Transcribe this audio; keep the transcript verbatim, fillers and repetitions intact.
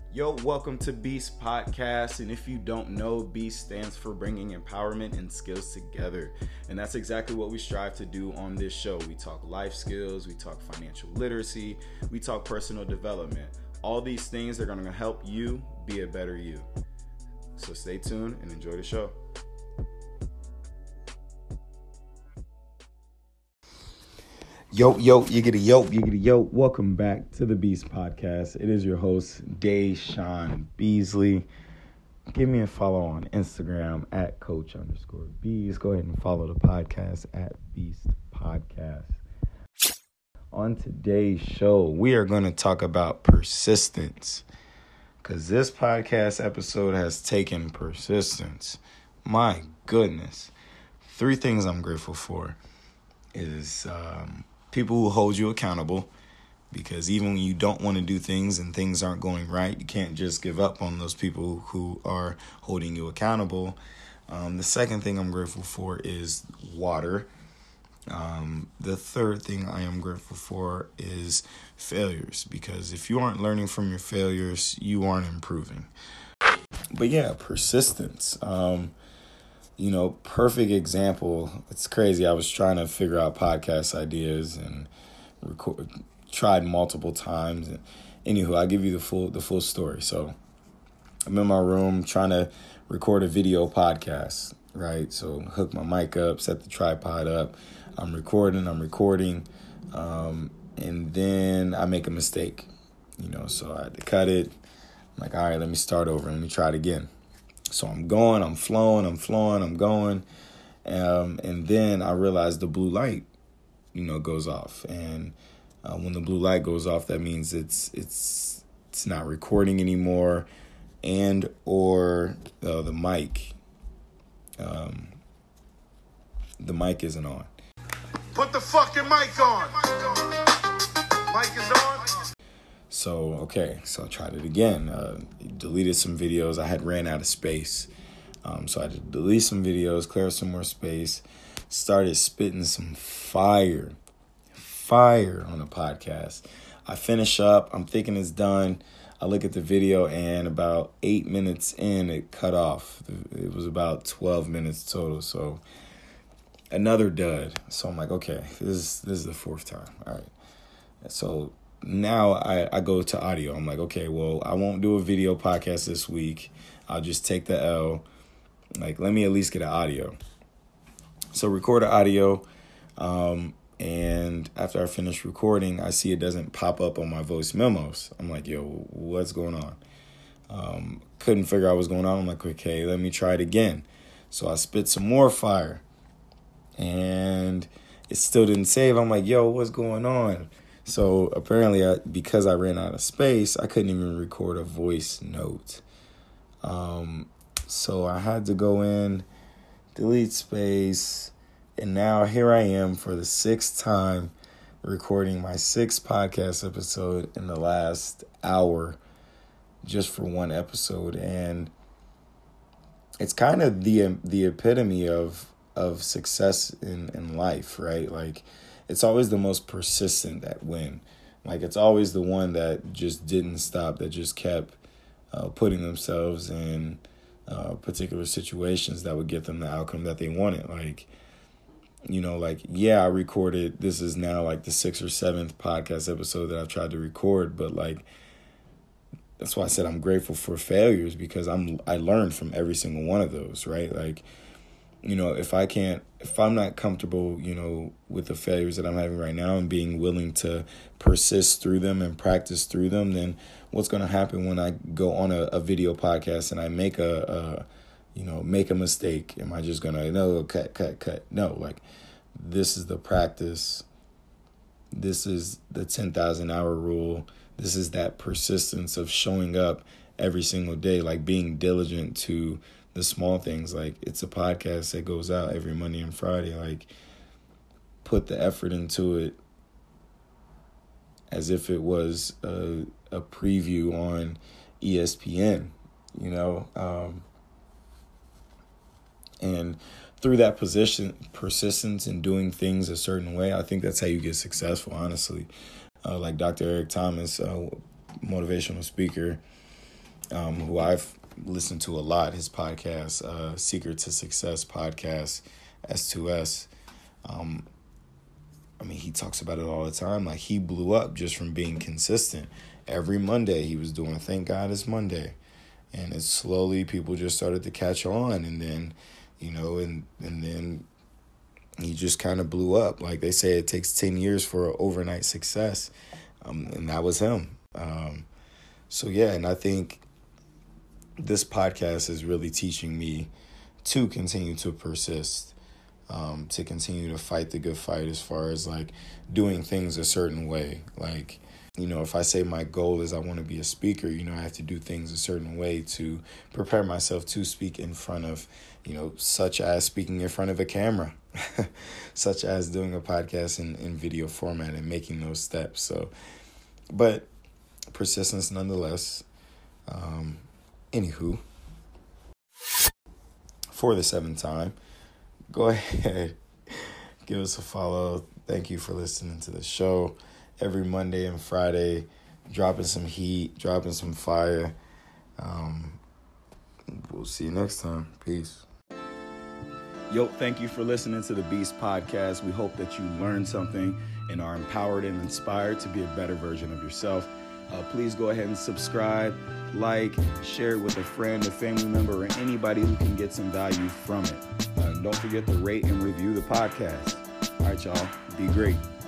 Yo, welcome to Beast Podcast. And if you don't know, Beast stands for bringing empowerment and skills together. And that's exactly what we strive to do on this show. We talk life skills, we talk financial literacy, we talk personal development. All these things are going to help you be a better you. So stay tuned and enjoy the show. Yo, yo, you get a yo, you get a yo. Welcome back to the Beast Podcast. It is your host, Deshaun Beasley. Give me a follow on Instagram at coach underscore Beast. Go ahead and follow the podcast at Beast Podcast. On today's show, we are going to talk about persistence, because this podcast episode has taken persistence. My goodness. Three things I'm grateful for is um, people who hold you accountable, because even when you don't want to do things and things aren't going right, you can't just give up on those people who are holding you accountable. Um, the second thing I'm grateful for is water. Um, the third thing I am grateful for is failures, because if you aren't learning from your failures, you aren't improving. But yeah, persistence. Um, You know, perfect example. It's crazy. I was trying to figure out podcast ideas and record, tried multiple times. And anywho, I'll give you the full the full story. So I'm in my room trying to record a video podcast, right? So hook my mic up, set the tripod up. I'm recording, I'm recording. Um, and then I make a mistake, you know, so I had to cut it. I'm like, all right, let me start over. Let me try it again. So I'm going, I'm flowing, I'm flowing, I'm going. Um, and then I realized the blue light, you know, goes off. And uh, when the blue light goes off, that means it's it's it's not recording anymore, and or uh, the mic, um, the mic isn't on. Put the fucking mic on. Mic is on. So, okay, so I tried it again, uh, deleted some videos. I had ran out of space. Um, so I had to delete some videos, clear some more space, started spitting some fire, fire on the podcast. I finish up, I'm thinking it's done. I look at the video, and about eight minutes in, it cut off. It was about twelve minutes total, so another dud. So I'm like, okay, this is, this is the fourth time. All right, so now I, I go to audio. I'm like, okay, well, I won't do a video podcast this week. I'll just take the L. Like, let me at least get an audio. So record an audio. Um, and after I finish recording, I see it doesn't pop up on my voice memos. I'm like, yo, what's going on? Um, couldn't figure out what's going on. I'm like, okay, let me try it again. So I spit some more fire, and it still didn't save. I'm like, yo, what's going on? So apparently, I, because I ran out of space, I couldn't even record a voice note. Um, so I had to go in, delete space, and now here I am for the sixth time recording my sixth podcast episode in the last hour, just for one episode. And it's kind of the the epitome of of success in, in life, right? Like, it's always the most persistent that win. Like, it's always the one that just didn't stop, that just kept uh, putting themselves in uh, particular situations that would get them the outcome that they wanted. Like, you know, like, yeah, I recorded, this is now like the sixth or seventh podcast episode that I've tried to record, but like, that's why I said I'm grateful for failures, because I'm I learned from every single one of those, right? Like, you know, if I can't, if I'm not comfortable, you know, with the failures that I'm having right now and being willing to persist through them and practice through them, then what's going to happen when I go on a, a video podcast and I make a, a, you know, make a mistake? Am I just going to, no, cut, cut, cut? No, like, this is the practice. This is the ten thousand hour rule. This is that persistence of showing up every single day, like being diligent to the small things. Like, it's a podcast that goes out every Monday and Friday. Like, put the effort into it as if it was a, a preview on E S P N, you know? Um, and through that position, persistence in doing things a certain way, I think that's how you get successful, honestly. Uh, like Doctor Eric Thomas, uh, motivational speaker, um, who I've listened to a lot, his podcast, uh, Secret to Success podcast, S two S. Um, I mean, he talks about it all the time. Like, he blew up just from being consistent. Every Monday he was doing Thank God It's Monday. And it's slowly people just started to catch on. And then, you know, and, and then he just kind of blew up. Like they say, it takes ten years for overnight success. Um, and that was him. Um, so, yeah, and I think this podcast is really teaching me to continue to persist. Um, to continue to fight the good fight as far as like doing things a certain way. Like, you know, if I say my goal is I want to be a speaker, you know, I have to do things a certain way to prepare myself to speak in front of, you know, such as speaking in front of a camera, such as doing a podcast in, in video format and making those steps. So, but persistence nonetheless. Um, anywho, for the seventh time, go ahead, give us a follow. Thank you for listening to the show. Every Monday and Friday, dropping some heat, dropping some fire. Um, we'll see you next time. Peace. Yo, thank you for listening to the Beast Podcast. We hope that you learned something and are empowered and inspired to be a better version of yourself. Uh, please go ahead and subscribe, like, share it with a friend, a family member, or anybody who can get some value from it. Uh, don't forget to rate and review the podcast. All right, y'all. Be great.